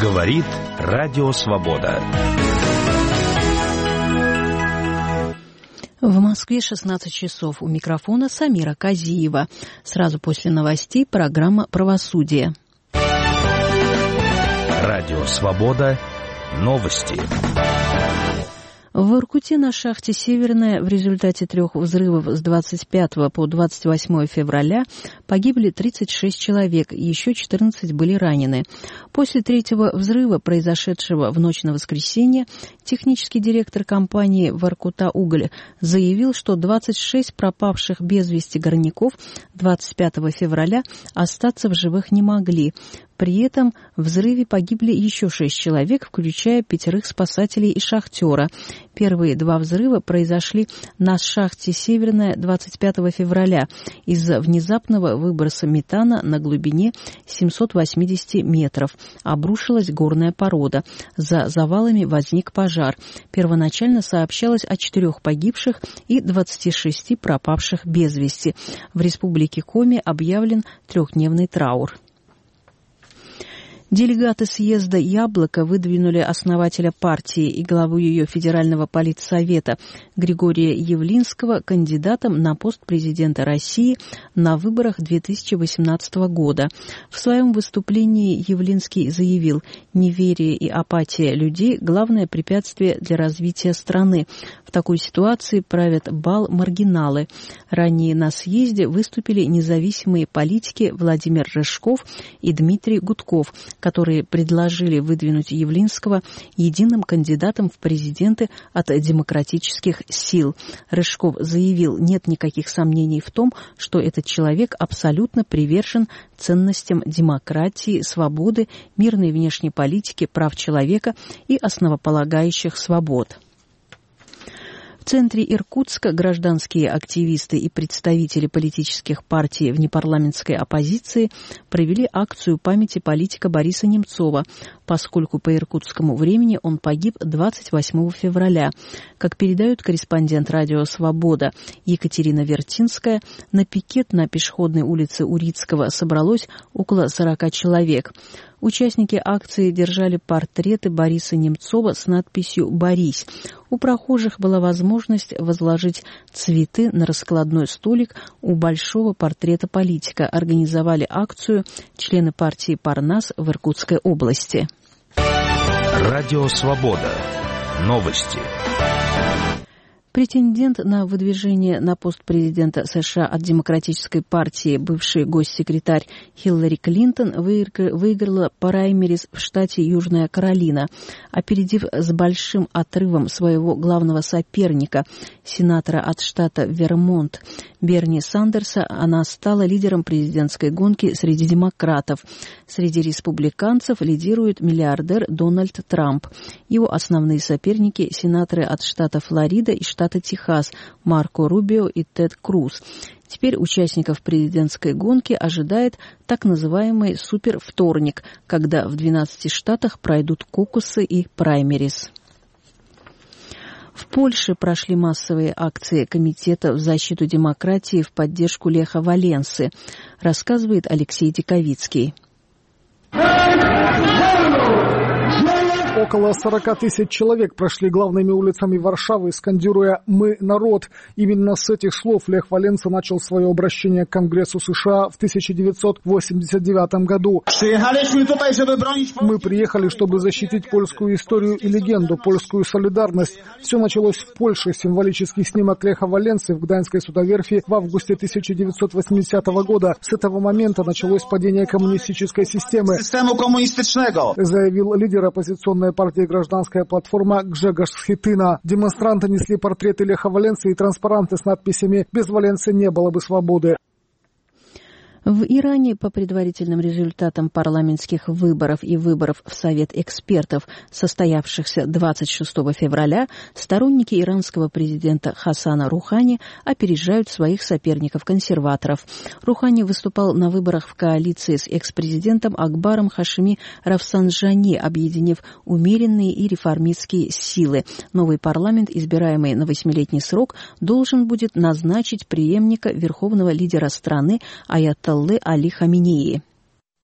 Говорит Радио Свобода. В Москве 16 часов. У микрофона Самира Казиева. Сразу после новостей программа «Правосудие». Радио Свобода. Новости. В Воркуте на шахте «Северная» в результате 3 взрывов с 25 по 28 февраля погибли 36 человек, еще 14 были ранены. После 3-го взрыва, произошедшего в ночь на воскресенье, технический директор компании «Воркута-Уголь» заявил, что 26 пропавших без вести горняков 25 февраля остаться в живых не могли. При этом в взрыве погибли еще 6 человек, включая 5 спасателей и шахтера. Первые 2 взрыва произошли на шахте «Северная» 25 февраля из-за внезапного выброса метана на глубине 780 метров. Обрушилась горная порода. За завалами возник пожар. Первоначально сообщалось о 4 погибших и 26 пропавших без вести. В республике Коми объявлен 3-дневный траур. Делегаты съезда «Яблоко» выдвинули основателя партии и главу ее федерального политсовета Григория Явлинского кандидатом на пост президента России на выборах 2018 года. В своем выступлении Явлинский заявил: «Неверие и апатия людей – главное препятствие для развития страны. В такой ситуации правят бал маргиналы». Ранее на съезде выступили независимые политики Владимир Рыжков и Дмитрий Гудков, которые предложили выдвинуть Явлинского единым кандидатом в президенты от демократических сил. Рыжков заявил: нет никаких сомнений в том, что этот человек абсолютно привержен ценностям демократии, свободы, мирной внешней политики, прав человека и основополагающих свобод. В центре Иркутска гражданские активисты и представители политических партий в непарламентской оппозиции провели акцию памяти политика Бориса Немцова, поскольку по иркутскому времени он погиб 28 февраля. Как передает корреспондент «Радио Свобода» Екатерина Вертинская, на пикет на пешеходной улице Урицкого собралось около 40 человек. Участники акции держали портреты Бориса Немцова с надписью «Борись». У прохожих была возможность возложить цветы на раскладной столик у большого портрета политика. Организовали акцию члены партии «Парнас» в Иркутской области. Радио Свобода. Новости. Претендент на выдвижение на пост президента США от Демократической партии, бывший госсекретарь Хиллари Клинтон, выиграла праймериз в штате Южная Каролина, опередив с большим отрывом своего главного соперника, сенатора от штата Вермонт Берни Сандерса. Она стала лидером президентской гонки среди демократов. Среди республиканцев лидирует миллиардер Дональд Трамп. Его основные соперники – сенаторы от штата Флорида и штата Техас Марко Рубио и Тед Круз. Теперь участников президентской гонки ожидает так называемый супервторник, когда в 12 штатах пройдут кокусы и праймериз. В Польше прошли массовые акции Комитета в защиту демократии в поддержку Леха Валенсы, рассказывает Алексей Диковицкий. Около 40 тысяч человек прошли главными улицами Варшавы, скандируя «Мы – народ». Именно с этих слов Лех Валенса начал свое обращение к Конгрессу США в 1989 году. «Мы приехали, чтобы защитить польскую историю и легенду, польскую солидарность. Все началось в Польше. Символический снимок Леха Валенсы в Гданьской судоверфи в августе 1980 года. С этого момента началось падение коммунистической системы», заявил лидер оппозиционной партии «Гражданская платформа» Гжегош Схитына. Демонстранты несли портреты Леха Валенсы и транспаранты с надписями «Без Валенсы не было бы свободы». В Иране по предварительным результатам парламентских выборов и выборов в Совет экспертов, состоявшихся 26 февраля, сторонники иранского президента Хасана Рухани опережают своих соперников-консерваторов. Рухани выступал на выборах в коалиции с экс-президентом Акбаром Хашеми Рафсанджани, объединив умеренные и реформистские силы. Новый парламент, избираемый на 8-летний срок, должен будет назначить преемника верховного лидера страны Аятоллы Али Хаминеи.